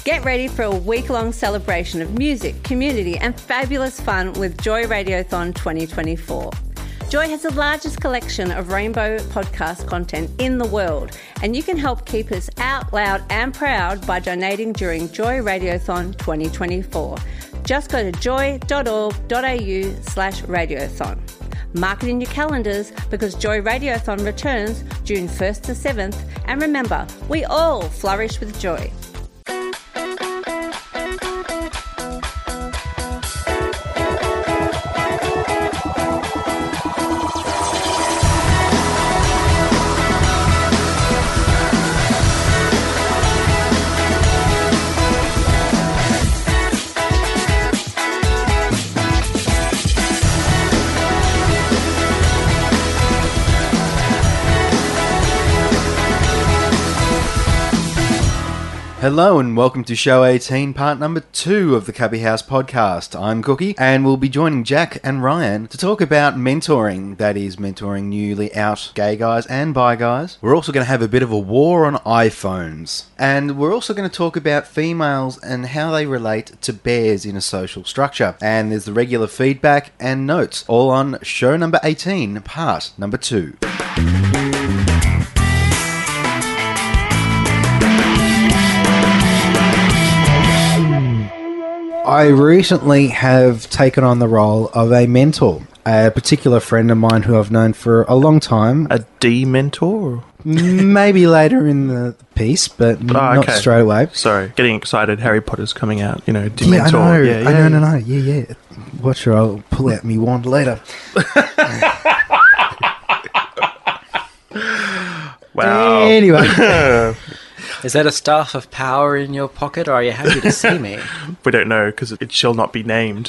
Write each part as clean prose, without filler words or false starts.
Get ready for a week-long celebration of music, community and fabulous fun with Joy Radiothon 2024. Joy has the largest collection of rainbow podcast content in the world, and you can help keep us out loud and proud by donating during Joy Radiothon 2024. Just go to joy.org.au/radiothon. Mark it in your calendars because Joy Radiothon returns June 1st to 7th, and remember, we all flourish with joy. Hello and welcome to Show 18, part number 2 of the Cubby House podcast. I'm Cookie and we'll be joining Jack and Ryan to talk about mentoring, that is mentoring newly out gay guys and bi guys. We're also going to have a bit of a war on iPhones, and we're also going to talk about females and how they relate to bears in a social structure. And there's the regular feedback and notes, all on show number 18, part number 2. I recently have taken on the role of a mentor, a particular friend of mine who I've known for a long time. A D-mentor? Maybe later in the piece, but not straight away. Sorry, getting excited. Harry Potter's coming out, D-mentor. Yeah, I know. Yeah. Watch her, I'll pull out me wand later. Wow. Anyway. Is that a staff of power in your pocket, or are you happy to see me? We don't know, because it shall not be named.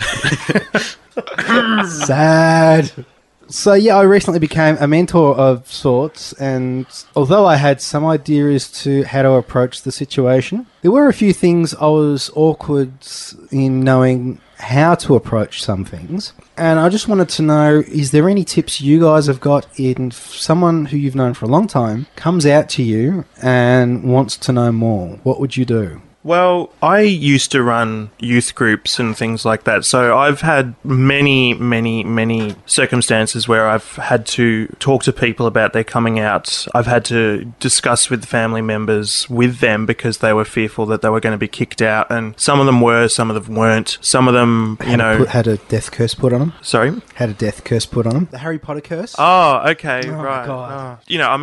Sad. So yeah, I recently became a mentor of sorts, and although I had some idea as to how to approach the situation, there were a few things I was awkward in knowing how to approach some things. And I just wanted to know, is there any tips you guys have got in someone who you've known for a long time comes out to you and wants to know more? What would you do? Well, I used to run youth groups and things like that, so I've had many circumstances where I've had to talk to people about their coming out. I've had to discuss with family members with them because they were fearful that they were going to be kicked out, and some of them were, some of them weren't. Some of them, had a death curse put on them? Sorry? Had a death curse put on them? The Harry Potter curse? Oh, okay, oh right. My God.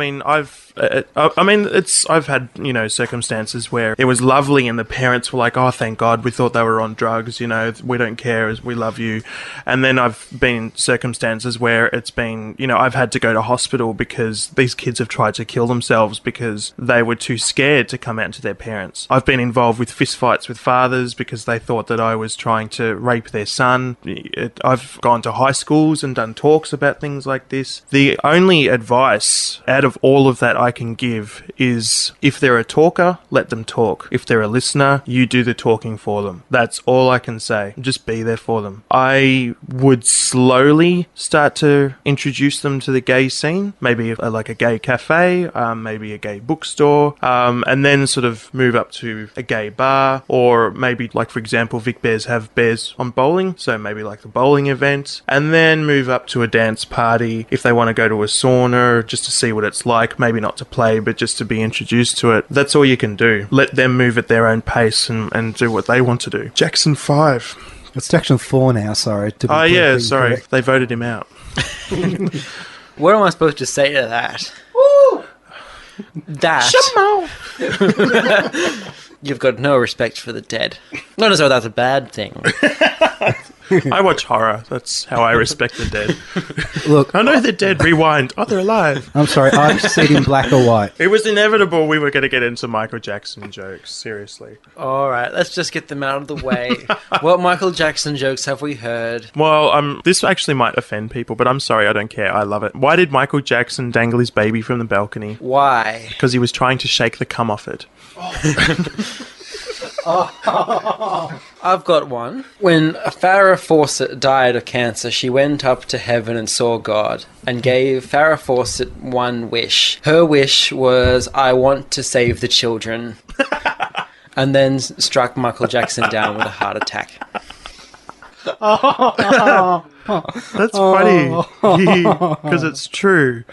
I've had, circumstances where it was lovely and the parents were like, oh, thank God, we thought they were on drugs, we don't care, we love you. And then I've been in circumstances where it's been, I've had to go to hospital because these kids have tried to kill themselves because they were too scared to come out to their parents. I've been involved with fistfights with fathers because they thought that I was trying to rape their son. I've gone to high schools and done talks about things like this. The only advice out of all of that I can give is, if they're a talker, let them talk. If they're a listener, you do the talking for them. That's all I can say. Just be there for them. I would slowly start to introduce them to the gay scene, maybe like a gay cafe, maybe a gay bookstore, and then sort of move up to a gay bar, or maybe, like, for example, Vic Bears have bears on bowling, so maybe like the bowling event, and then move up to a dance party if they want to go to a sauna just to see what it's like, maybe not to play, but just to be introduced to it. That's all you can do. Let them move at their own pace and do what they want to do. Jackson 5. It's Jackson 4 now, sorry. Oh, yeah, sorry. Correct. They voted him out. What am I supposed to say to that? Woo! That. You've got no respect for the dead. Not as though that's a bad thing. I watch horror. That's how I respect the dead. Look, I know they're dead. Rewind. Oh, they're alive. I'm sorry. I've seen in black or white. It was inevitable we were going to get into Michael Jackson jokes. Seriously. All right. Let's just get them out of the way. What Michael Jackson jokes have we heard? Well, this actually might offend people, but I'm sorry. I don't care. I love it. Why did Michael Jackson dangle his baby from the balcony? Why? Because he was trying to shake the cum off it. I've got one. When Farrah Fawcett died of cancer, she went up to heaven and saw God and gave Farrah Fawcett one wish. Her wish was, I want to save the children. and then struck Michael Jackson down with a heart attack. That's funny because it's true.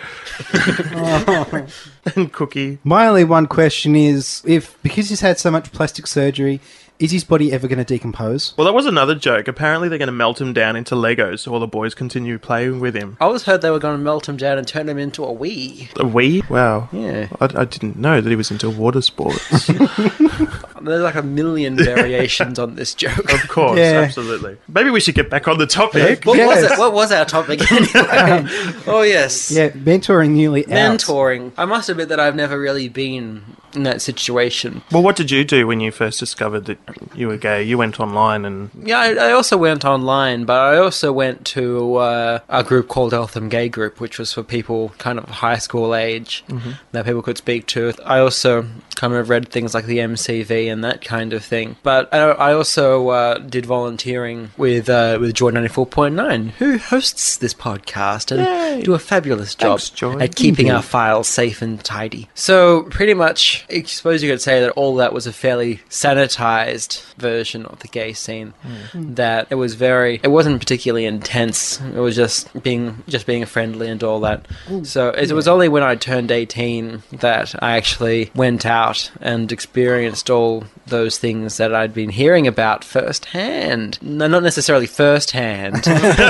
And Cookie. My only one question is, because he's had so much plastic surgery, is his body ever going to decompose? Well, that was another joke. Apparently, they're going to melt him down into Legos so all the boys continue playing with him. I always heard they were going to melt him down and turn him into a Wii. A Wii? Wow. Yeah. I didn't know that he was into water sports. There's like a million variations on this joke. Of course, Yeah. absolutely. Maybe we should get back on the topic. What was Yes. it? What was our topic anyway? Oh, yes. Yeah, mentoring newly out. Mentoring. I must admit that I've never really been in that situation. Well, what did you do when you first discovered that you were gay? You went online and... Yeah, I also went online, but I also went to a group called Eltham Gay Group, which was for people kind of high school age that people could speak to. I also kind of read things like the MCV and that kind of thing. But I also did volunteering with Joy 94.9, who hosts this podcast and do a fabulous job Thanks, Joy. at keeping our files safe and tidy. So pretty much, I suppose you could say that all that was a fairly sanitized version of the gay scene. That it wasn't particularly intense. It was just being friendly and all that. So it was only when I turned 18 that I actually went out and experienced all those things that I'd been hearing about firsthand. No, not necessarily firsthand.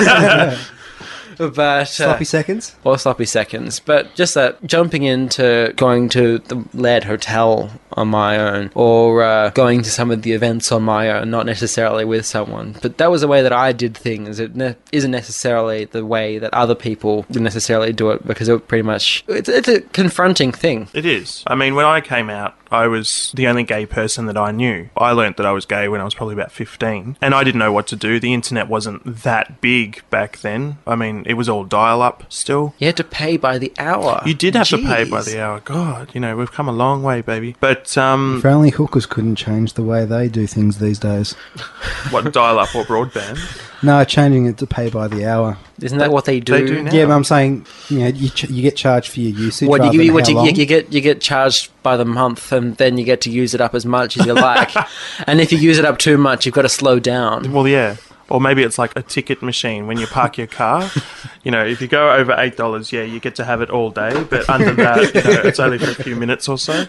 But Sloppy seconds? or sloppy seconds, but just that jumping into going to the Laird Hotel on my own, or going to some of the events on my own, not necessarily with someone. But that was the way that I did things. It isn't necessarily the way that other people necessarily do it, because it pretty much it's a confronting thing. It is. I mean, when I came out, I was the only gay person that I knew. I learnt that I was gay when I was probably about 15, and I didn't know what to do. The internet wasn't that big back then. I mean, it was all dial-up still. You had to pay by the hour. You did have to pay by Jeez. the hour. God, we've come a long way, baby. But, If only hookers couldn't change the way they do things these days. what, dial-up or broadband? No, changing it to pay by the hour. Isn't that what they do? They do now. Yeah, but I'm saying, you get charged for your usage. What rather you, than how long. you get charged by the month, and then you get to use it up as much as you like. And if you use it up too much, you've got to slow down. Well, yeah. Or maybe it's like a ticket machine when you park your car. If you go over $8, yeah, you get to have it all day. But under that, it's only for a few minutes or so.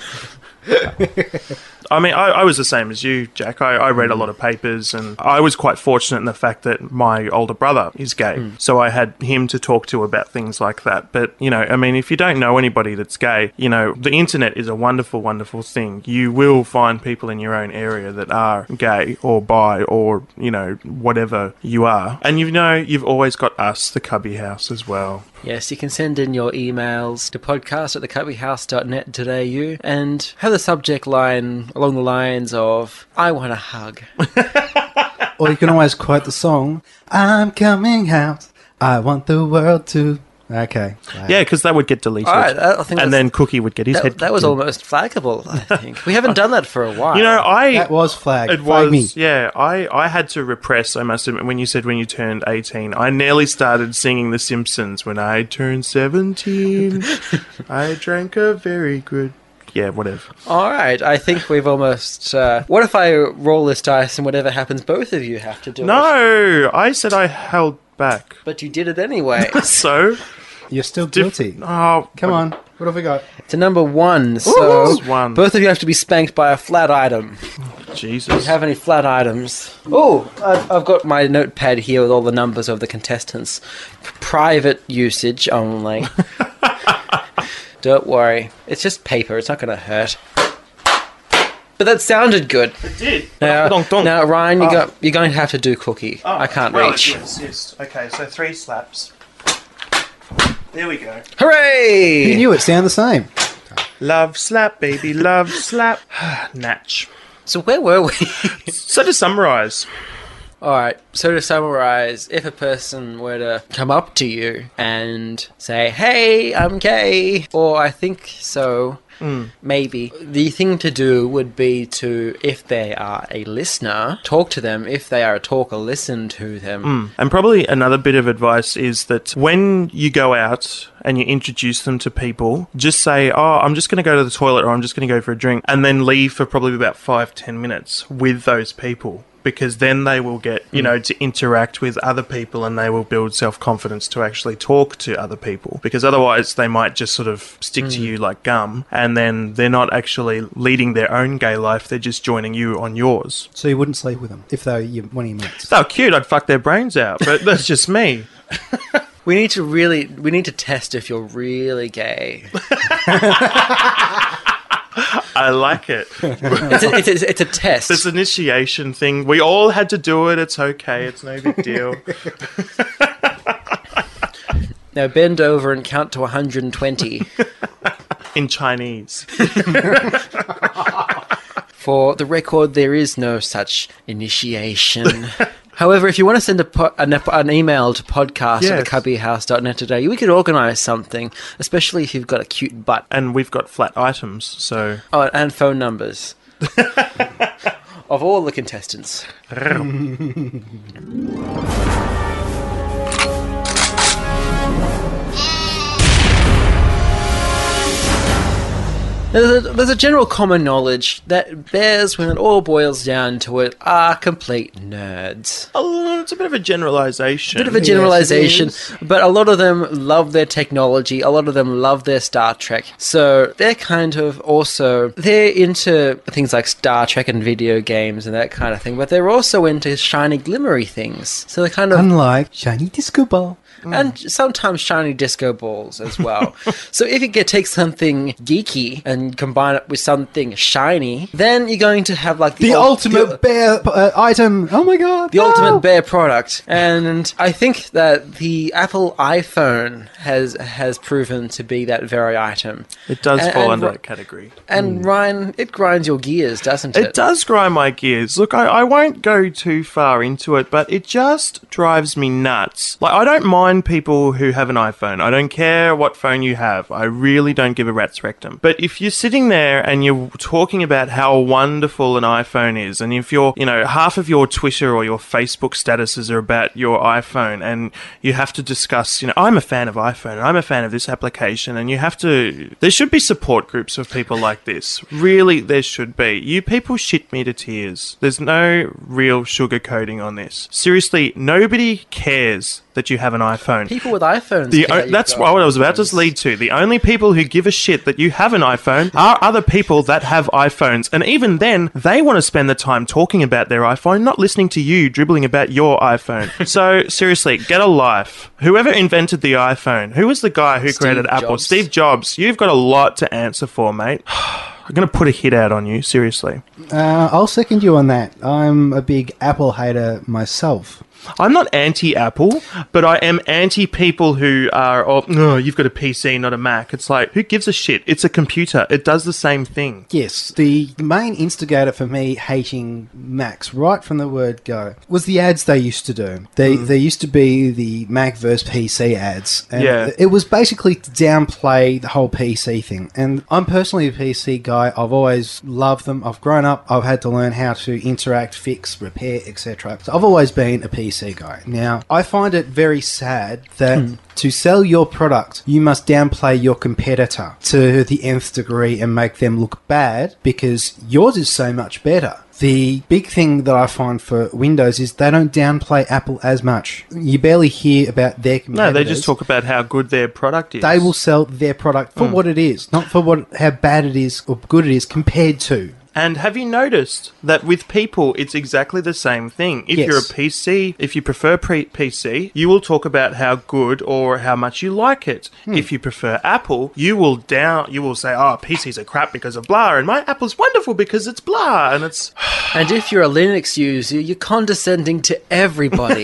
I mean, I was the same as you, Jack. I read a lot of papers, and I was quite fortunate in the fact that my older brother is gay. So I had him to talk to about things like that. But, I mean, if you don't know anybody that's gay, the internet is a wonderful, wonderful thing. You will find people in your own area that are gay or bi or, whatever you are. And you've always got us, the Cubby House, as well. Yes, you can send in your emails to podcast@thecubbyhouse.net.au and have the subject line along the lines of, I want a hug. Or you can always quote the song, I'm coming out, I want the world to... Okay. Yeah, because that would get deleted. All right, I think and that's- then Cookie would get his head That was kicked in. almost flaggable, I think. We haven't done that for a while. That was flagged. It Flag was, me. yeah. I had to repress, I must admit, when you said when you turned 18. I nearly started singing The Simpsons. When I turned 17, I drank a very good... Yeah, whatever. All right, I think we've almost... what if I roll this dice and whatever happens, both of you have to do it? No! I said I held back. But you did it anyway. So... You're still guilty. Oh, Come on. What have we got? To number one, so Ooh, one. both of you have to be spanked by a flat item. Jesus. Have any flat items? Oh, I've got my notepad here with all the numbers of the contestants. Private usage only. Don't worry. It's just paper. It's not going to hurt. But that sounded good. It did. Now, Donk, donk. now Ryan, you're going to have to do Cookie. I can't well, reach. Yes. Okay, so 3 slaps. There we go. Hooray! You knew it sounded the same. Love slap, baby, love slap. Natch. So where were we? So to summarise, All right, so to summarize, if a person were to come up to you and say, hey, I'm gay, or I think so, maybe, the thing to do would be to, if they are a listener, talk to them. If they are a talker, listen to them. And probably another bit of advice is that when you go out and you introduce them to people, just say, oh, I'm just going to go to the toilet, or I'm just going to go for a drink, and then leave for probably about 5-10 minutes with those people. Because then they will get, you know, to interact with other people, and they will build self-confidence to actually talk to other people. Because otherwise they might just sort of stick to you like gum, and then they're not actually leading their own gay life, they're just joining you on yours. So you wouldn't sleep with them if they were one of your mates? If they were cute, I'd fuck their brains out, but that's just me. We need to test if you're really gay. I like it. It's a test. This initiation thing. We all had to do it. It's okay. It's no big deal. Now bend over and count to 120. In Chinese. For the record, there is no such initiation. However, if you want to send an email to podcast@thecubbyhouse.net today, we could organise something, especially if you've got a cute butt. And we've got flat items, so... Oh, and phone numbers. Of all the contestants. There's a general common knowledge that bears, when it all boils down to it, are complete nerds. Oh, it's a bit of a generalisation. Bit of a generalisation, but a lot of them love their technology, a lot of them love their Star Trek. So they're kind of also, they're into things like Star Trek and video games and that kind of thing, but they're also into shiny, glimmery things. So they're kind of... Unlike shiny disco ball. And sometimes shiny disco balls as well. So if you take something geeky and combine it with something shiny, then you're going to have like The ultimate bear item. Oh my god. The ultimate bear product. And I think that the Apple iPhone has proven to be that very item. It does fall under that category. And Ryan, it grinds your gears, doesn't it? It does grind my gears. Look, I won't go too far into it, but it just drives me nuts. Like, I don't mind people who have an iPhone. I don't care what phone you have. I really don't give a rat's rectum. But if you're sitting there and you're talking about how wonderful an iPhone is, and if you're, you know, half of your Twitter or your Facebook statuses are about your iPhone, and you have to discuss, you know, I'm a fan of iPhone, and I'm a fan of this application, and you have to... There should be support groups of people like this. Really, there should be. You people shit me to tears. There's no real sugarcoating on this. Seriously, nobody cares that you have an iPhone. People with iPhones. That's what I was about to lead to. The only people who give a shit that you have an iPhone are other people that have iPhones. And even then, they want to spend the time talking about their iPhone, not listening to you dribbling about your iPhone. So, seriously, get a life. Whoever invented the iPhone, who was the guy who created Apple? Steve Jobs. You've got a lot to answer for, mate. I'm going to put a hit out on you, seriously. I'll second you on that. I'm a big Apple hater myself. I'm not anti-Apple, but I am anti-people who are, oh, you've got a PC, not a Mac. It's like, who gives a shit? It's a computer. It does the same thing. Yes, the main instigator for me hating Macs right from the word go was the ads they used to do. They used to be the Mac versus PC ads. And it was basically to downplay the whole PC thing. And I'm personally a PC guy. I've always loved them. I've grown up. I've had to learn how to interact, fix, repair, etc. So I've always been a PC guy. Now, I find it very sad that to sell your product, you must downplay your competitor to the nth degree and make them look bad because yours is so much better. The big thing that I find for Windows is they don't downplay Apple as much. You barely hear about their competitors. No, they just talk about how good their product is. They will sell their product for what it is, not for how bad it is or good it is compared to. And have you noticed that with people, it's exactly the same thing? If you're a PC, if you prefer PC, you will talk about how good or how much you like it. If you prefer Apple, you will say, oh, PCs are crap because of blah, and my Apple's wonderful because it's blah, and it's... And if you're a Linux user, you're condescending to everybody.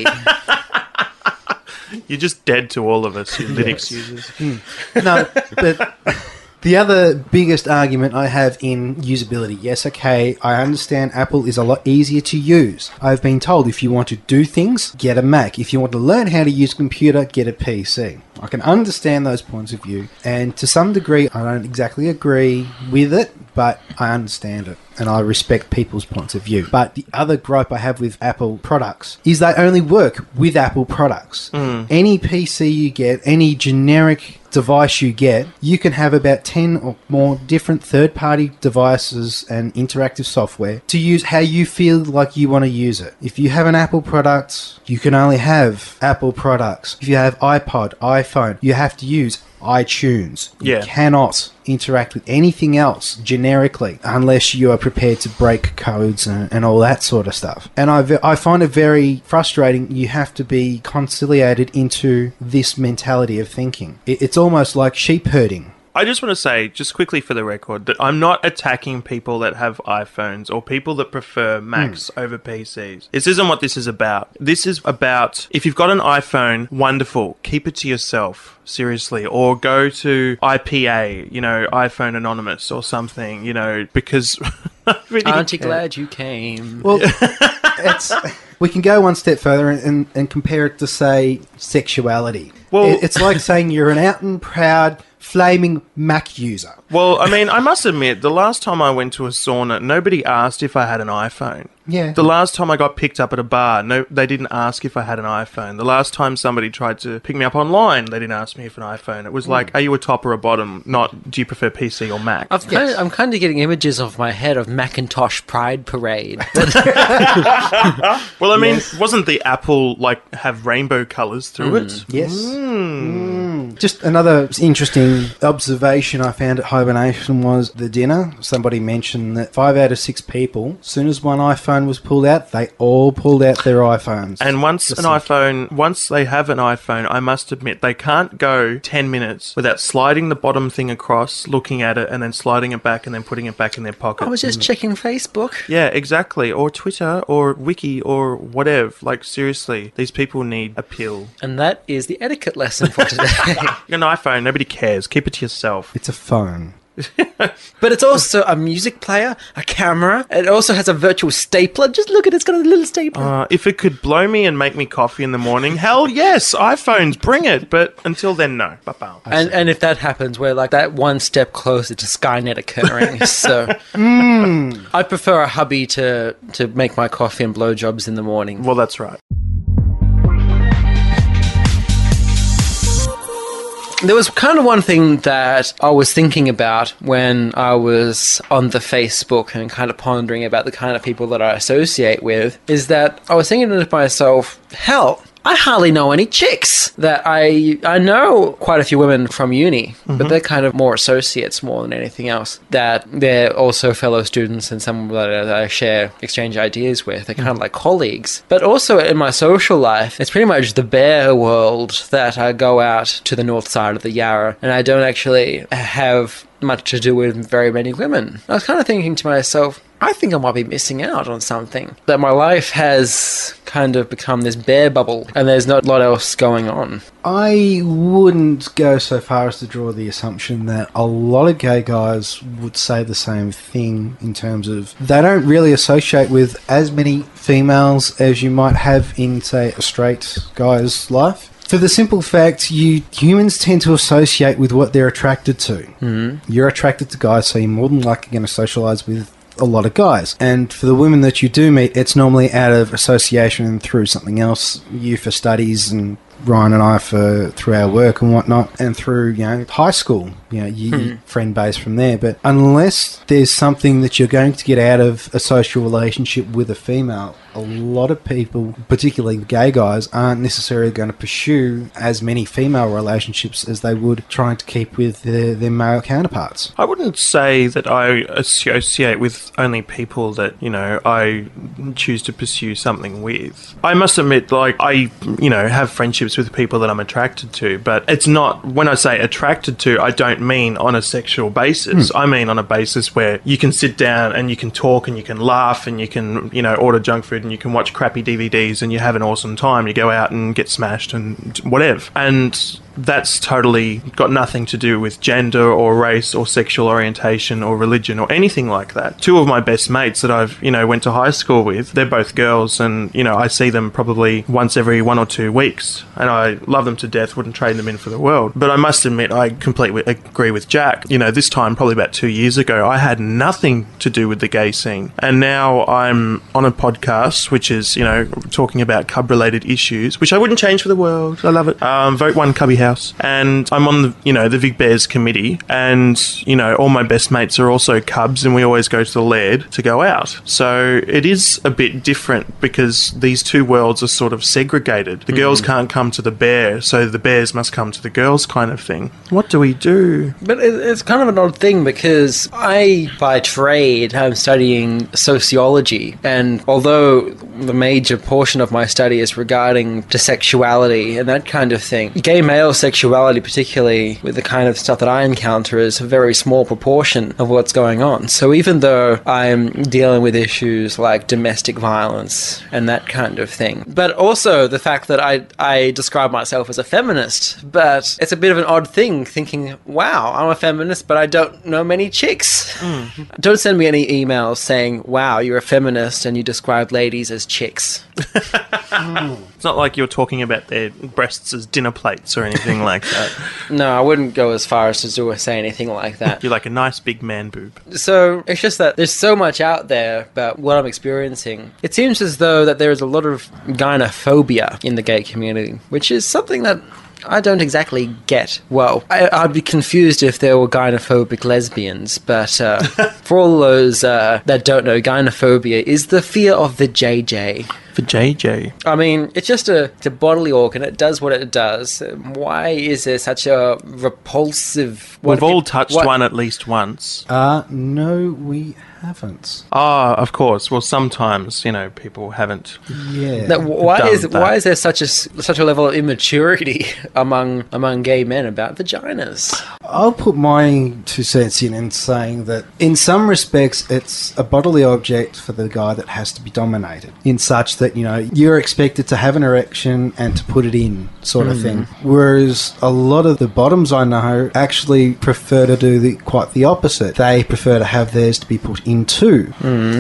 You're just dead to all of us, you Linux users. No, but... The other biggest argument I have in usability, yes, okay, I understand Apple is a lot easier to use. I've been told if you want to do things, get a Mac. If you want to learn how to use a computer, get a PC. I can understand those points of view, and to some degree, I don't exactly agree with it, but I understand it, and I respect people's points of view. But the other gripe I have with Apple products is they only work with Apple products. Any PC you get, any generic device you get, you can have about 10 or more different third-party devices and interactive software to use how you feel like you want to use it. If you have an Apple product, you can only have Apple products. If you have iPod, iPhone, you have to use iTunes. You cannot interact with anything else generically unless you are prepared to break codes and all that sort of stuff. And I find it very frustrating. You have to be conciliated into this mentality of thinking. It's almost like sheep herding. I just want to say, just quickly for the record, that I'm not attacking people that have iPhones or people that prefer Macs over PCs. This isn't what this is about. This is about, if you've got an iPhone, wonderful. Keep it to yourself, seriously. Or go to IPA, iPhone Anonymous or something, because... Aren't you glad you came? Well, we can go one step further and compare it to, say, sexuality. Well, it's like saying you're an out and proud... flaming Mac user. Well, I mean, I must admit, the last time I went to a sauna, nobody asked if I had an iPhone. Yeah. The last time I got picked up at a bar, they didn't ask if I had an iPhone. The last time somebody tried to pick me up online, they didn't ask me if an iPhone. It was like, are you a top or a bottom? Not, do you prefer PC or Mac? I'm kind of getting images off my head of Macintosh Pride Parade. Well, I mean, wasn't the Apple, have rainbow colours through it? Yes. Just another interesting observation I found at Hibernation was the dinner. Somebody mentioned that 5 out of 6 people, as soon as one iPhone was pulled out, they all pulled out their iPhones. And once they have an iPhone, I must admit, they can't go 10 minutes without sliding the bottom thing across, looking at it, and then sliding it back and then putting it back in their pocket. I was just checking Facebook. Yeah, exactly. Or Twitter or Wiki or whatever. Seriously, these people need a pill. And that is the etiquette lesson for today. An iPhone, nobody cares. Keep it to yourself. It's a phone. But it's also a music player, a camera. It also has a virtual stapler. Just look at it. It's got a little stapler. If it could blow me and make me coffee in the morning, hell yes, iPhones, bring it. But until then, no. Ba-bow. And if that happens, we're that one step closer to Skynet occurring. So I prefer a hubby to make my coffee and blowjobs in the morning. Well, that's right. There was kind of one thing that I was thinking about when I was on the Facebook and kind of pondering about the kind of people that I associate with, is that I was thinking to myself, hell, I hardly know any chicks. That I know quite a few women from uni, but they're kind of more associates more than anything else. That they're also fellow students and someone that I exchange ideas with. They're kind of like colleagues. But also in my social life, it's pretty much the bare world that I go out to the north side of the Yarra, and I don't actually have much to do with very many women. I was kind of thinking to myself, I think I might be missing out on something. That my life has kind of become this bare bubble and there's not a lot else going on. I wouldn't go so far as to draw the assumption that a lot of gay guys would say the same thing in terms of they don't really associate with as many females as you might have in, say, a straight guy's life. For the simple fact, humans tend to associate with what they're attracted to. Mm-hmm. You're attracted to guys, so you're more than likely going to socialise with a lot of guys. And for the women that you do meet, it's normally out of association and through something else. You for studies and Ryan and I through our work and whatnot, and through high school, you friend base from there. But unless there's something that you're going to get out of a social relationship with a female, a lot of people, particularly gay guys, aren't necessarily going to pursue as many female relationships as they would trying to keep with their male counterparts. I wouldn't say that I associate with only people that, I choose to pursue something with. I must admit, I have friendships with people that I'm attracted to, but it's not, when I say attracted to, I don't mean on a sexual basis. I mean on a basis where you can sit down and you can talk and you can laugh and you can, order junk food and you can watch crappy DVDs and you have an awesome time. You go out and get smashed and whatever. And that's totally got nothing to do with gender or race or sexual orientation or religion or anything like that. Two of my best mates that I've, went to high school with, they're both girls, and, I see them probably once every 1 or 2 weeks, and I love them to death, wouldn't trade them in for the world. But I must admit, I completely agree with Jack. This time, probably about 2 years ago, I had nothing to do with the gay scene. And now I'm on a podcast, which is, talking about cub-related issues, which I wouldn't change for the world. I love it. Vote One Cubby House. And I'm on the Vic Bears committee, and, all my best mates are also cubs, and we always go to the Laird to go out. So it is a bit different because these two worlds are sort of segregated. The girls can't come to the bear, so the bears must come to the girls kind of thing. What do we do? But it's kind of an odd thing because I, by trade, am studying sociology, and although the major portion of my study is regarding to sexuality and that kind of thing, gay male sexuality, particularly with the kind of stuff that I encounter, is a very small proportion of what's going on. So even though I'm dealing with issues like domestic violence and that kind of thing, but also the fact that I describe myself as a feminist, but it's a bit of an odd thing thinking, wow, I'm a feminist, but I don't know many chicks. Don't send me any emails saying, wow, you're a feminist and you describe ladies as chicks. It's not like you're talking about their breasts as dinner plates or anything like that. No, I wouldn't go as far as to say anything like that. You're like a nice big man boob. So it's just that there's so much out there about what I'm experiencing. It seems as though that there is a lot of gynophobia in the gay community, which is something that I don't exactly get. Well, I'd be confused if there were gynophobic lesbians, but for all those that don't know, gynophobia is the fear of the JJ. For JJ? I mean, it's just it's a bodily organ. It does what it does. Why is there such a repulsive... We've all touched one at least once. No, we haven't. Of course. Well, sometimes, people haven't. Yeah. Now, why is there such a level of immaturity among gay men about vaginas? I'll put my 2 cents in saying that in some respects it's a bodily object for the guy that has to be dominated, in such that, you're expected to have an erection and to put it in, sort of thing. Whereas a lot of the bottoms I know actually prefer to do quite the opposite. They prefer to have theirs to be put into.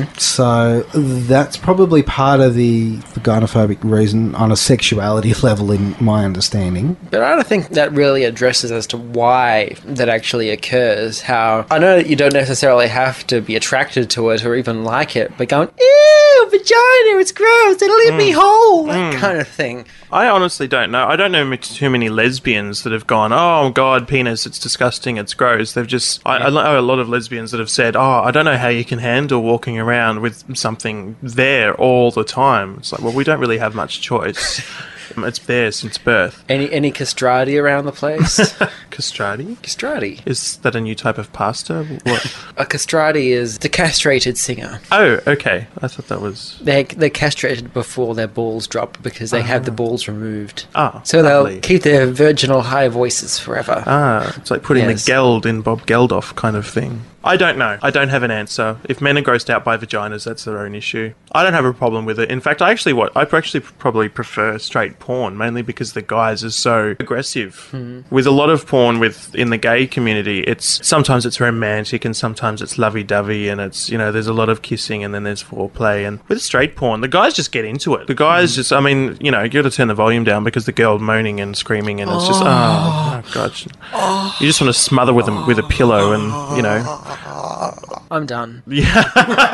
So that's probably part of the gynophobic reason on a sexuality level, in my understanding. But I don't think that really addresses as to why that actually occurs. How I know that you don't necessarily have to be attracted to it or even like it, but going, ew, vagina, it's gross, it'll leave me whole, that kind of thing. I honestly don't know. I don't know too many lesbians that have gone, oh, God, penis, it's disgusting, it's gross. They've just... I know a lot of lesbians that have said, oh, I don't know how you can handle walking around with something there all the time. It's like, well, we don't really have much choice. It's there since birth. Any castrati around the place? Castrati? Castrati. Is that a new type of pasta? What? A castrati is the castrated singer. Oh, okay. I thought that was... They're castrated before their balls drop because they have the balls removed. Ah, so lovely. They'll keep their virginal high voices forever. Ah, it's like putting the geld in Bob Geldof kind of thing. I don't know. I don't have an answer. If men are grossed out by vaginas, that's their own issue. I don't have a problem with it. In fact, I actually probably prefer straight porn, mainly because the guys are so aggressive. With a lot of porn in the gay community, sometimes it's romantic and sometimes it's lovey-dovey and it's, there's a lot of kissing and then there's foreplay. And with straight porn, the guys just get into it. The guys just, you got to turn the volume down because the girl moaning and screaming and it's just, oh God. You just want to smother with a pillow and, I'm done. Yeah.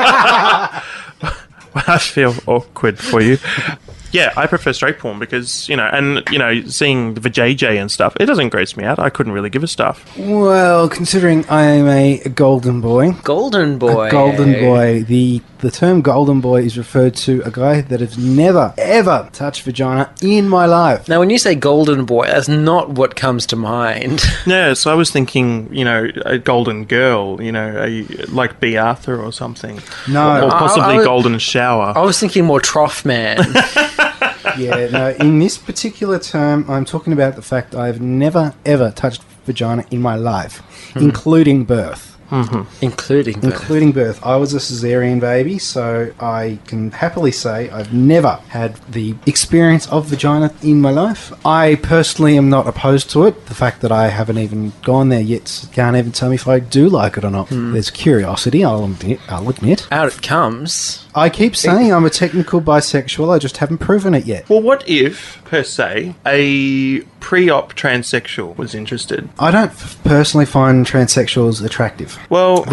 I feel awkward for you. Yeah, I prefer straight porn because, seeing the vajayjay and stuff, it doesn't gross me out. I couldn't really give a stuff. Well, considering I am a golden boy. Golden boy. A golden boy. The term golden boy is referred to a guy that has never, ever touched vagina in my life. Now, when you say golden boy, that's not what comes to mind. Yeah, so I was thinking, a golden girl, like B. Arthur or something. No. Or possibly golden shower. I was thinking more trough man. Yeah, no, in this particular term, I'm talking about the fact I've never, ever touched vagina in my life, including birth. Including birth. I was a cesarean baby, so I can happily say I've never had the experience of vagina in my life. I personally am not opposed to it. The fact that I haven't even gone there yet can't even tell me if I do like it or not. There's curiosity, I'll admit. Out it comes. I keep saying I'm a technical bisexual, I just haven't proven it yet. Well, what if, per se, a pre-op transsexual was interested? I don't personally find transsexuals attractive. Well,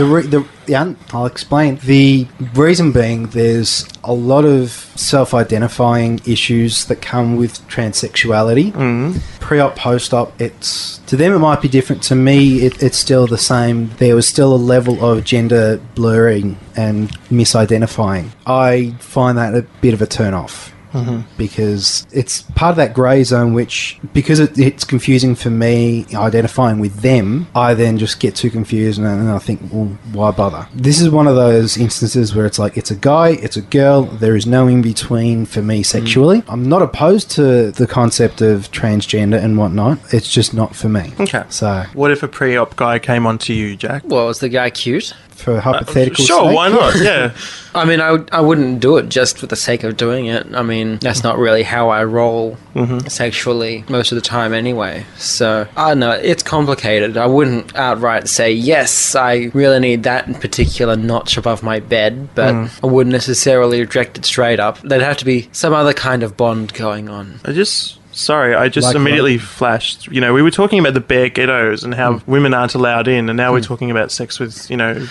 I'll explain. The reason being, there's a lot of self-identifying issues that come with transsexuality. Pre-op, post-op, to them it might be different. To me, it's still the same. There was still a level of gender blurring and misidentifying. I find that a bit of a turn-off. Because it's part of that grey zone, which, because it's confusing for me identifying with them, I then just get too confused and I think, well, why bother? This is one of those instances where it's like, it's a guy, it's a girl, there is no in-between for me sexually. I'm not opposed to the concept of transgender and whatnot, it's just not for me. Okay. So, what if a pre-op guy came on to you, Jack? Well, is the guy cute? for hypothetical Sure, sake. why not? Yeah. I mean, I wouldn't do it just for the sake of doing it. I mean, that's not really how I roll sexually most of the time anyway. So, I don't know, it's complicated. I wouldn't outright say, yes, I really need that particular notch above my bed, but I wouldn't necessarily reject it straight up. There'd have to be some other kind of bond going on. I just Like immediately flashed, we were talking about the bare ghettos and how women aren't allowed in, and now we're talking about sex with,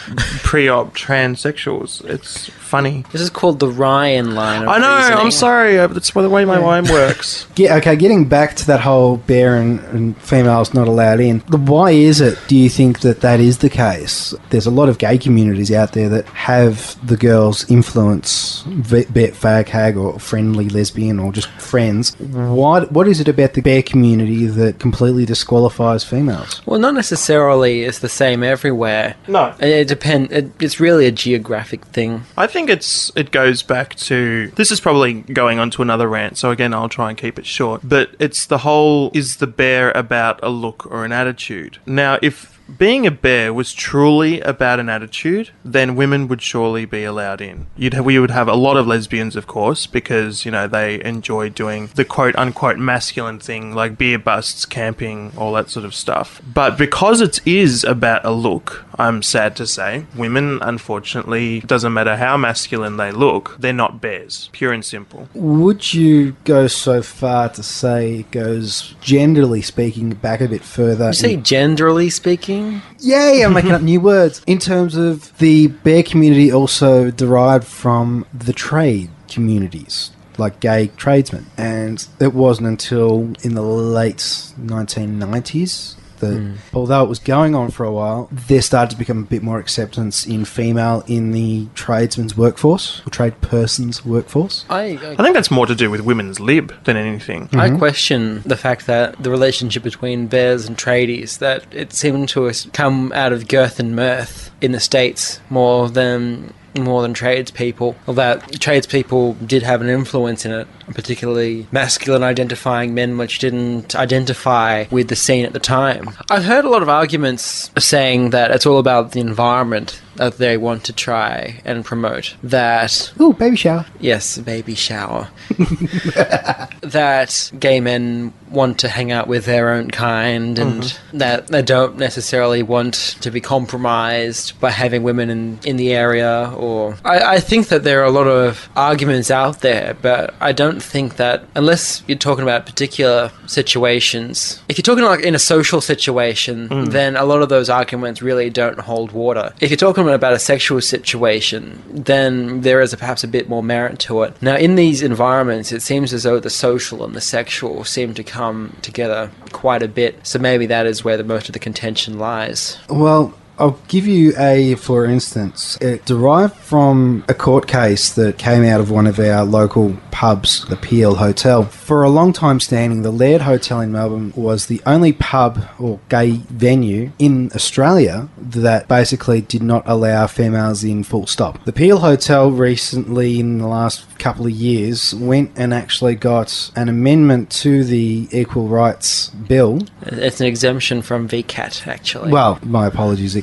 pre-op transsexuals. It's funny. This is called the Ryan line of I know, reasoning. I'm sorry, that's the way my mind works. Getting back to that whole bear and females not allowed in, why is it, do you think that is the case? There's a lot of gay communities out there that have the girls influence, be it fag, hag, or friendly lesbian, or just friends. What is it about the bear community that completely disqualifies females? Well, not necessarily it's the same everywhere. No. It depends. It's really a geographic thing. I think it goes back to, this is probably going on to another rant, so again, I'll try and keep it short, but it's the whole, is the bear about a look or an attitude? Now, if being a bear was truly about an attitude, then women would surely be allowed in. We would have a lot of lesbians, of course, because, they enjoy doing the quote-unquote masculine thing, like beer busts, camping, all that sort of stuff. But because it is about a look, I'm sad to say, women, unfortunately, doesn't matter how masculine they look, they're not bears, pure and simple. Would you go so far to say it goes, generally speaking, back a bit further? You say generally speaking? Yay, I'm making up new words. In terms of the bear community also derived from the trade communities, like gay tradesmen. And it wasn't until in the late 1990s that, although it was going on for a while, there started to become a bit more acceptance in female in the tradesman's workforce, or trade person's workforce. I think that's more to do with women's lib than anything. I question the fact that the relationship between bears and tradies, that it seemed to come out of girth and mirth in the States more than tradespeople, or that tradespeople did have an influence in it, particularly masculine identifying men which didn't identify with the scene at the time. I've heard a lot of arguments saying that it's all about the environment that they want to try and promote. That... Ooh, baby shower. Yes, baby shower. That gay men want to hang out with their own kind, and that they don't necessarily want to be compromised by having women in the area. Or I think that there are a lot of arguments out there, but I don't think that, unless you're talking about particular situations, if you're talking like in a social situation, then a lot of those arguments really don't hold water. If you're talking about a sexual situation, then there is perhaps a bit more merit to it. Now, in these environments, it seems as though the social and the sexual seem to come together quite a bit, so maybe that is where most of the contention lies. Well, I'll give you for instance, it derived from a court case that came out of one of our local pubs, the Peel Hotel. For a long time standing, the Laird Hotel in Melbourne was the only pub or gay venue in Australia that basically did not allow females in, full stop. The Peel Hotel recently, in the last couple of years, went and actually got an amendment to the Equal Rights Bill. It's an exemption from VCAT, actually. Well, my apologies,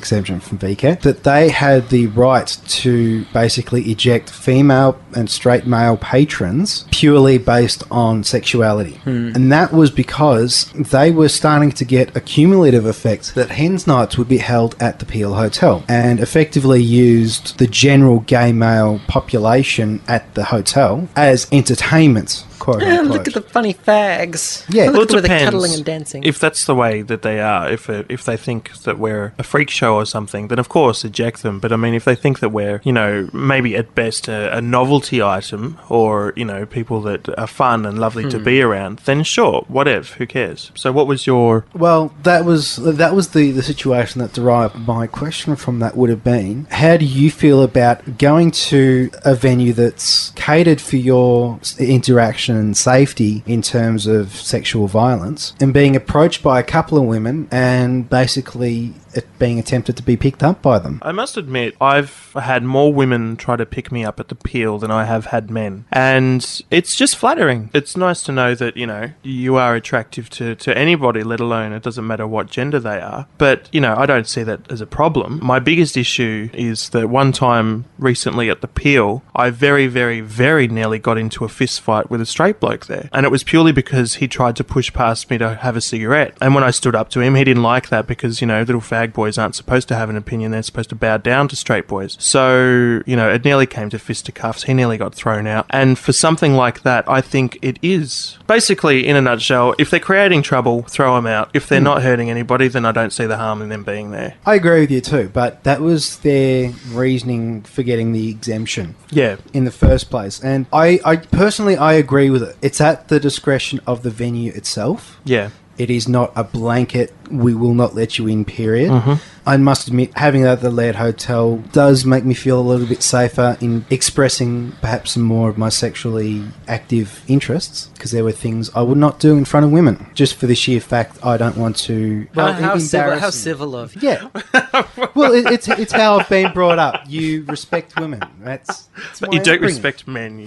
exemption from VCAT, that they had the right to basically eject female and straight male patrons purely based on sexuality. And that was because they were starting to get a cumulative effect that Hens Nights would be held at the Peel Hotel and effectively used the general gay male population at the hotel as entertainment. Quote, look at the funny fags. Yeah. Look Well, at the way it they're depends. cuddling and dancing. If that's the way that they are, if they think that we're a freak show or something, then of course eject them. But I mean, if they think that we're, maybe at best a novelty item, or people that are fun and lovely to be around, then sure, whatever, who cares? So what was your? Well, that was the situation that derived my question from that would have been, how do you feel about going to a venue that's catered for your interaction and safety in terms of sexual violence and being approached by a couple of women and basically it being attempted to be picked up by them? I must admit, I've had more women try to pick me up at the Peel than I have had men. And it's just flattering. It's nice to know that, you are attractive to anybody, let alone it doesn't matter what gender they are. But, I don't see that as a problem. My biggest issue is that one time recently at the Peel, I very, very, very nearly got into a fist fight with a straight bloke there. And it was purely because he tried to push past me to have a cigarette. And when I stood up to him, he didn't like that because, little fag boys aren't supposed to have an opinion. They're supposed to bow down to straight boys. So, it nearly came to fisticuffs. He nearly got thrown out. And for something like that, I think it is. Basically, in a nutshell, if they're creating trouble, throw them out. If they're not hurting anybody, then I don't see the harm in them being there. I agree with you too, but that was their reasoning for getting the exemption. Yeah. In the first place. And I personally, I agree with it. It's at the discretion of the venue itself. Yeah. It is not a blanket, we will not let you in, period. Mm-hmm. I must admit, having that at the Laird Hotel does make me feel a little bit safer in expressing perhaps some more of my sexually active interests, because there were things I would not do in front of women, just for the sheer fact I don't want to... how civil of you. Yeah. Well, it's how I've been brought up. You respect women. That's But my you don't upbringing. respect men.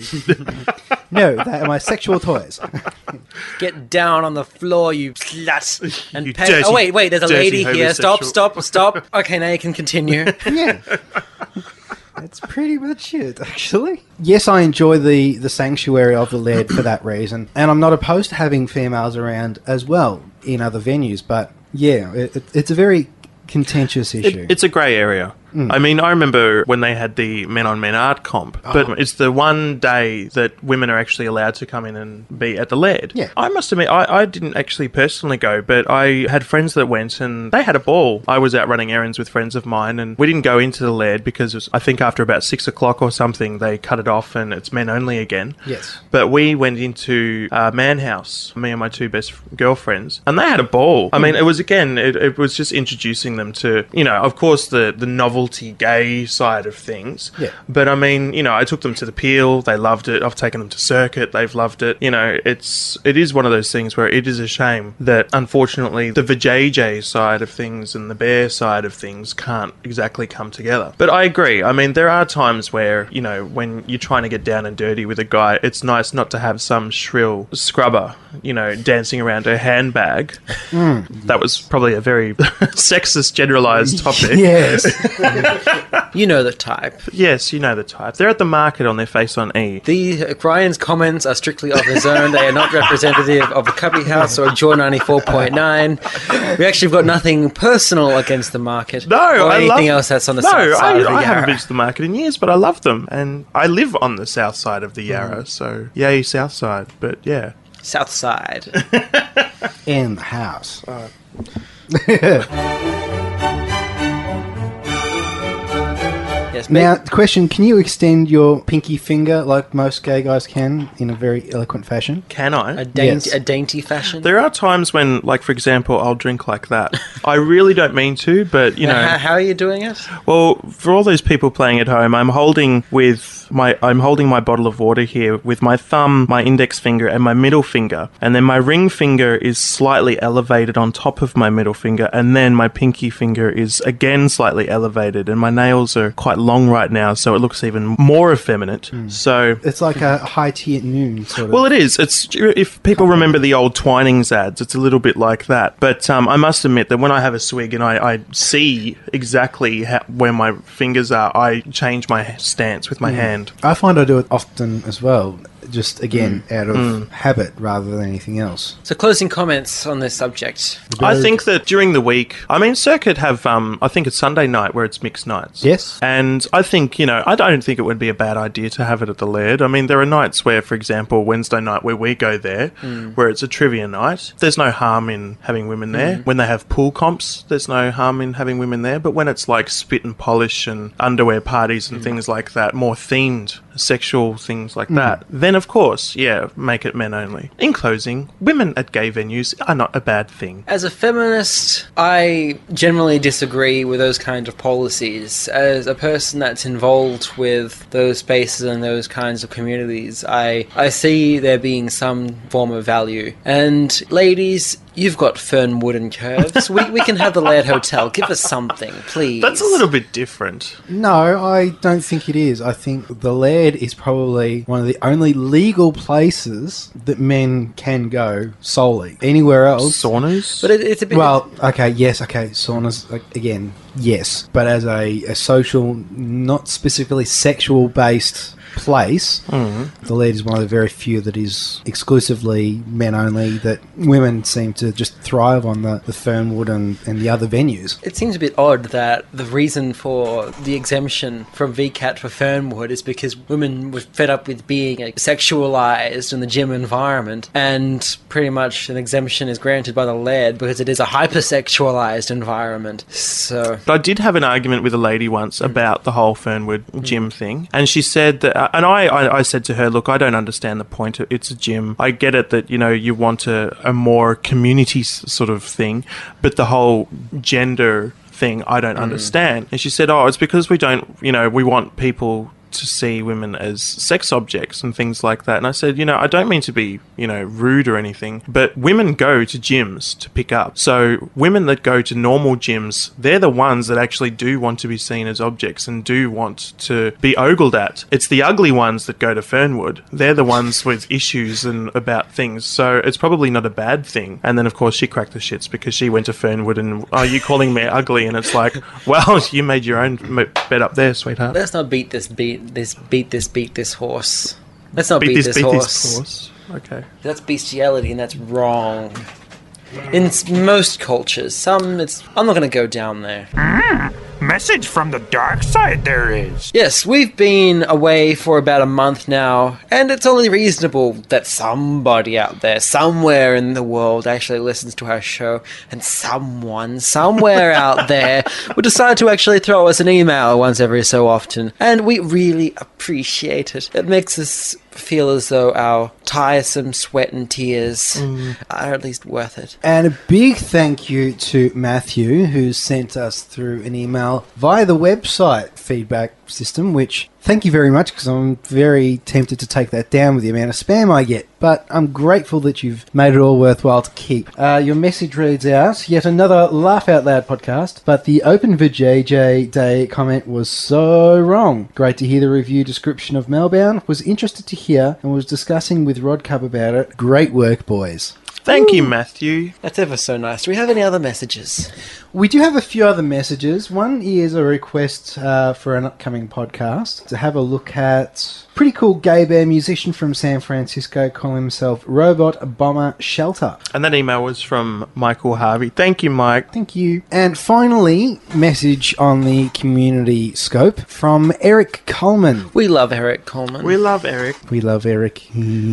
No, they are my sexual toys. Get down on the floor, you slut. And You pay. dirty, Oh, wait, there's a dirty lady here. Stop. homosexual. Okay, now you can continue. Yeah. That's pretty much it, actually. Yes, I enjoy the sanctuary of the Laird for that reason, and I'm not opposed to having females around as well in other venues, but yeah, it's a very contentious issue. It's a grey area. I mean, I remember when they had the Men on Men art comp, but it's the one day that women are actually allowed to come in and be at the Laird. Yeah. I must admit, I didn't actually personally go, but I had friends that went and they had a ball. I was out running errands with friends of mine and we didn't go into the Laird because it was, I think after about 6 o'clock or something, they cut it off and it's men only again. Yes. But we went into Man House, me and my two best girlfriends, and they had a ball. I mean, it was, again, it was just introducing them to, of course, the novelty gay side of things. Yeah. But I mean, I took them to the Peel. They loved it. I've taken them to Circuit. They've loved it. It is one of those things where it is a shame that unfortunately the vajayjay side of things and the bear side of things can't exactly come together. But I agree. I mean, there are times where, when you're trying to get down and dirty with a guy, it's nice not to have some shrill scrubber, dancing around a handbag. That was probably a very sexist generalised topic. Yes. You know the type. Yes, you know the type. They're at the market on their face on E. Ryan's comments are strictly of his own. They are not representative of the Cubby House or Joy 94.9. We actually have got nothing personal against the market. No, or I anything love, else that's on the no, south side of the I haven't Yarra. visited the market in years, but I love them. And I live on the south side of the Yarra, so yay, south side. But yeah. South side. In the house. Yes, Now, question, can you extend your pinky finger like most gay guys can in a very eloquent fashion? Can I? Yes. a dainty fashion. There are times when, like, for example, I'll drink like that. I really don't mean to, but, How are you doing it? well, for all those people playing at home, I'm holding with I'm holding my bottle of water here with my thumb, my index finger, and my middle finger. And then my ring finger is slightly elevated on top of my middle finger. And then my pinky finger is again slightly elevated. And my nails are quite long right now, so it looks even more effeminate. So it's like a high tea at noon sort of. Well, it is. It's, if people remember the old Twinings ads, it's a little bit like that. But I must admit that when I have a swig and I see exactly where my fingers are, I change my stance with my hand. I find I do it often as well. Just, again, out of habit rather than anything else. So closing comments on this subject. I think that during the week, I mean, Circuit have, I think it's Sunday night where it's mixed nights. Yes. And I think, I don't think it would be a bad idea to have it at the Laird. I mean, there are nights where, for example, Wednesday night where we go there, where it's a trivia night, there's no harm in having women there. When they have pool comps, there's no harm in having women there. But when it's like spit and polish and underwear parties and things like that, more themed sexual things like that, then of course, make it men only. In closing, women at gay venues are not a bad thing. As a feminist, I generally disagree with those kinds of policies. As a person that's involved with those spaces and those kinds of communities, I see there being some form of value. And ladies, you've got Fernwood and Curves. we can have the Laird Hotel. Give us something, please. That's a little bit different. No, I don't think it is. I think the Laird is probably one of the only legal places that men can go solely. Anywhere else... Saunas? But it's a bit... Well, okay, saunas, again, yes. But as a social, not specifically sexual-based place, the Laird is one of the very few that is exclusively men only, that women seem to just thrive on the Fernwood and the other venues. It seems a bit odd that the reason for the exemption from VCAT for Fernwood is because women were fed up with being sexualised in the gym environment, and pretty much an exemption is granted by the Laird because it is a hypersexualised environment. So I did have an argument with a lady once about the whole Fernwood gym thing, and she said that, and I said to her, look, I don't understand the point. It's a gym. I get it that, you want a more community sort of thing, but the whole gender thing, I don't understand. And she said, it's because we don't, we want people to see women as sex objects and things like that. And I said, I don't mean to be, rude or anything, but women go to gyms to pick up. So women that go to normal gyms, they're the ones that actually do want to be seen as objects and do want to be ogled at. It's the ugly ones that go to Fernwood. They're the ones with issues and about things. So it's probably not a bad thing. And then, of course, she cracked the shits because she went to Fernwood and, are you calling me ugly? And it's like, well, you made your own bed up there, sweetheart. Let's not beat this horse. Let's not beat this horse. Okay. That's bestiality and that's wrong. In most cultures, I'm not going to go down there. Message from the dark side there is. Yes, we've been away for about a month now, and it's only reasonable that somebody out there, somewhere in the world, actually listens to our show, and someone, somewhere out there, will decide to actually throw us an email once every so often, and we really appreciate it. It makes us feel as though our tiresome sweat and tears are at least worth it. And a big thank you to Matthew, who sent us through an email via the website feedback system, which thank you very much, because I'm very tempted to take that down with the amount of spam I get. But I'm grateful that you've made it all worthwhile to keep. Your message reads out, yet another Laugh Out Loud podcast, but the Open for JJ Day comment was so wrong. Great to hear the review description of Melbourne. Was interested to hear and was discussing with Rod Cup about it. Great work, boys. Thank you, Matthew. That's ever so nice. Do we have any other messages? We do have a few other messages. One is a request for an upcoming podcast to have a look at pretty cool gay band musician from San Francisco calling himself Robot Bomber Shelter. And that email was from Michael Harvey. Thank you, Mike. Thank you. And finally, message on the community scope from Eric Coleman. We love Eric Coleman. We love Eric. We love Eric.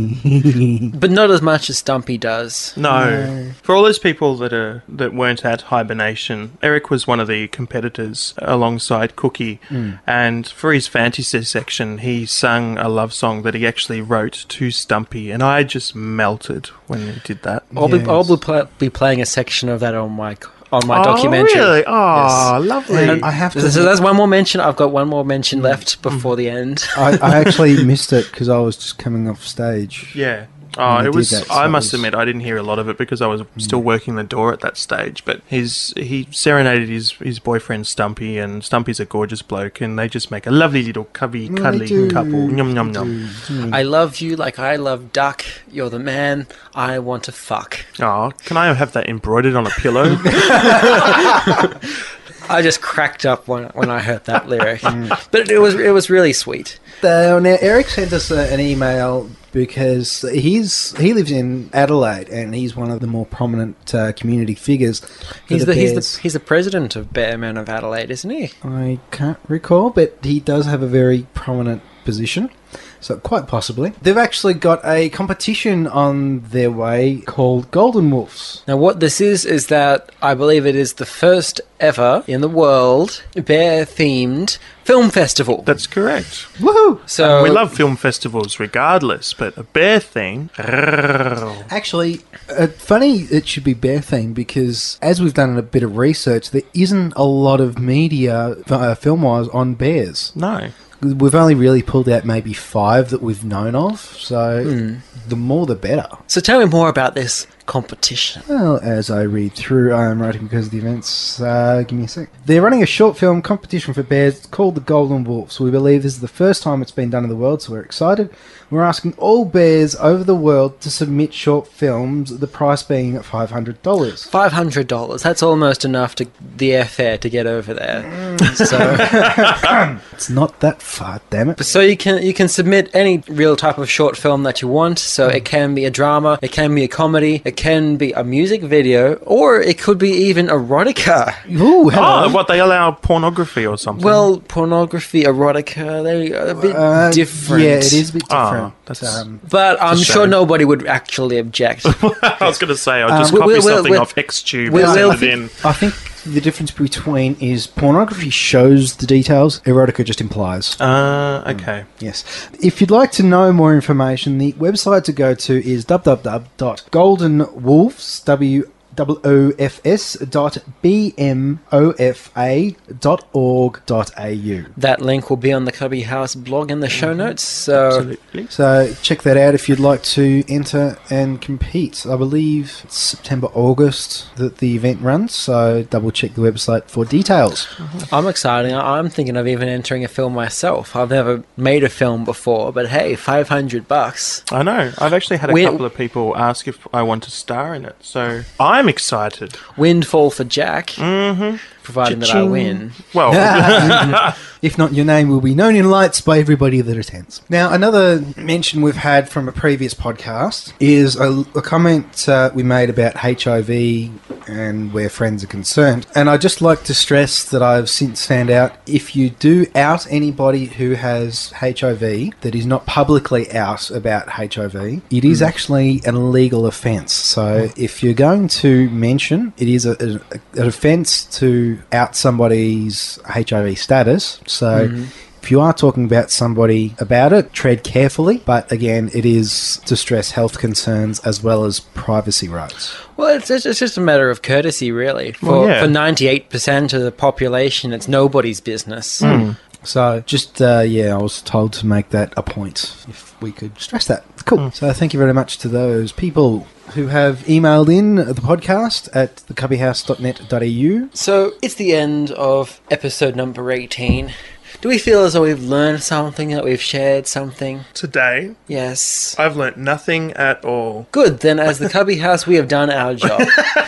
But not as much as Stumpy does. No. For all those people that weren't at Hibernation, Eric was one of the competitors alongside Cookie, and for his fantasy section he sang a love song that he actually wrote to Stumpy, and I just melted when he did that. I'll be playing a section of that on my on my documentary. Really? Oh, lovely. And I have to. So there's one more mention. I've got one more mention left before the end. I actually missed it because I was just coming off stage. Yeah. when Oh, he it did was. that, so I it must was- admit, I didn't hear a lot of it because I was still working the door at that stage. But he serenaded his boyfriend Stumpy, and Stumpy's a gorgeous bloke, and they just make a lovely little cuddly do. couple. Yum yum yum. I love you like I love Duck. You're the man I want to fuck. Oh, can I have that embroidered on a pillow? I just cracked up when I heard that lyric, but it was really sweet. Now, Eric sent us an email because he lives in Adelaide and he's one of the more prominent community figures. for He's the the Bears. he's the president of Bearmen of Adelaide, isn't he? I can't recall, but he does have a very prominent position. So quite possibly. They've actually got a competition on their way called Golden Wolves. Now, what this is that I believe it is the first ever in the world bear-themed film festival. That's correct. Woohoo! So We love film festivals regardless, but a bear thing. Actually, funny it should be bear themed because as we've done a bit of research, there isn't a lot of media film-wise on bears. No. We've only really pulled out maybe 5 that we've known of, so the more the better. So tell me more about this competition. Well, as I read through, I am writing because of the events. Give me a sec. They're running a short film competition for bears called the Golden Wolves. We believe this is the first time it's been done in the world, so we're excited. We're asking all bears over the world to submit short films, the price being $500. $500. That's almost enough to the airfare to get over there. So It's not that far, damn it. So you can submit any real type of short film that you want. So it can be a drama, it can be a comedy, it can be a music video, or it could be even erotica. Ooh, hello. Oh, what, they allow pornography or something? Well, pornography, erotica, they're a bit different. Yeah, it is a bit different. that's- But I'm It's a sure shame. nobody would actually object. I was going to say, I'll just we- copy we- something we- off Xtube we- and we'll- send it in. I think the difference between is pornography shows the details, erotica just implies. Okay. Yes. If you'd like to know more information, the website to go to is www.goldenwolves.bmofa.org.au. That link will be on the Cubby House blog in the show notes. So Absolutely. So check that out if you'd like to enter and compete. I believe it's September, August that the event runs, so double check the website for details. I'm excited. I'm thinking of even entering a film myself. I've never made a film before, but hey, $500. I know. I've actually had a couple of people ask if I want to star in it, so I'm excited. Windfall for Jack, providing that I Cha-ching. win. Well, If not, your name will be known in lights by everybody that attends. Now, another mention we've had from a previous podcast is a comment we made about HIV and where friends are concerned. And I'd just like to stress that I've since found out if you do out anybody who has HIV that is not publicly out about HIV, it is actually an illegal offence. So if you're going to mention, it is an offence to out somebody's HIV status. So if you are talking about somebody about it, tread carefully. But again, it is to stress health concerns as well as privacy rights. Well, it's just a matter of courtesy, really. For 98% of the population, it's nobody's business. So just, I was told to make that a point, if we could stress that. Cool. So thank you very much to those people who have emailed in the podcast at thecubbyhouse.net.au. So it's the end of episode number 18. Do we feel as though we've learned something, that we've shared something? today Yes. I've learnt nothing at all. Good, then as the Cubby House, we have done our job.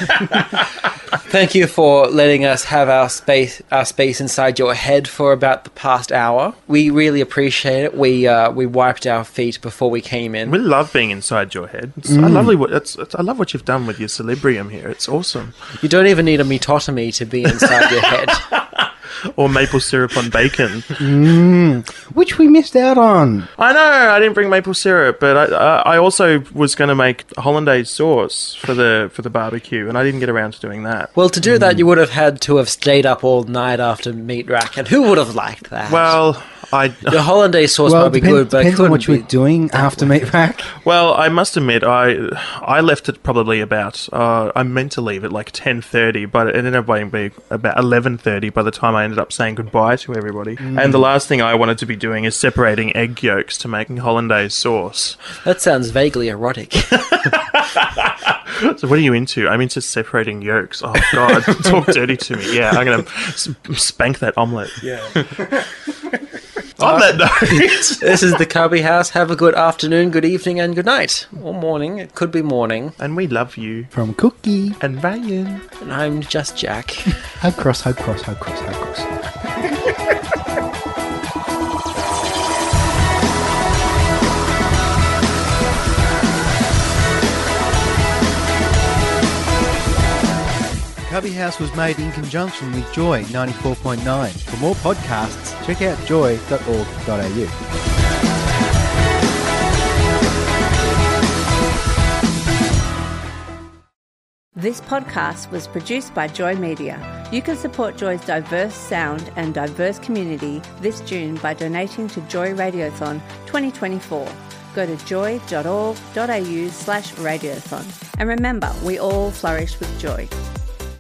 Thank you for letting us have our space inside your head for about the past hour. We really appreciate it. We wiped our feet before we came in. We love being inside your head. I love what you've done with your Celebrium here. It's awesome. You don't even need a metotomy to be inside your head. Or maple syrup on bacon. Which we missed out on. I know, I didn't bring maple syrup, but I also was going to make hollandaise sauce for the barbecue, and I didn't get around to doing that. Well, to do that, you would have had to have stayed up all night after meat rack, and who would have liked that? Well, The hollandaise sauce might be good, but it depends on what you couldn't were be. doing after meat rack. Well, I must admit, I left it probably about. I meant to leave at like 10:30, but it ended up being about 11:30 by the time I ended up saying goodbye to everybody. And the last thing I wanted to be doing is separating egg yolks to making hollandaise sauce. That sounds vaguely erotic. So what are you into? I'm into separating yolks. Oh God, talk dirty to me. Yeah, I'm gonna spank that omelette. Yeah. On that note, This is the Cubby House. Have a good afternoon, good evening, and good night. Or morning. It could be morning. and we love you. From Cookie. And Ryan. And I'm just Jack. Hug cross, hug cross, hug cross, hug cross. Cubby House was made in conjunction with Joy 94.9. For more podcasts, check out joy.org.au. This podcast was produced by Joy Media. You can support Joy's diverse sound and diverse community this June by donating to Joy Radiothon 2024. Go to joy.org.au/radiothon. And remember, we all flourish with joy.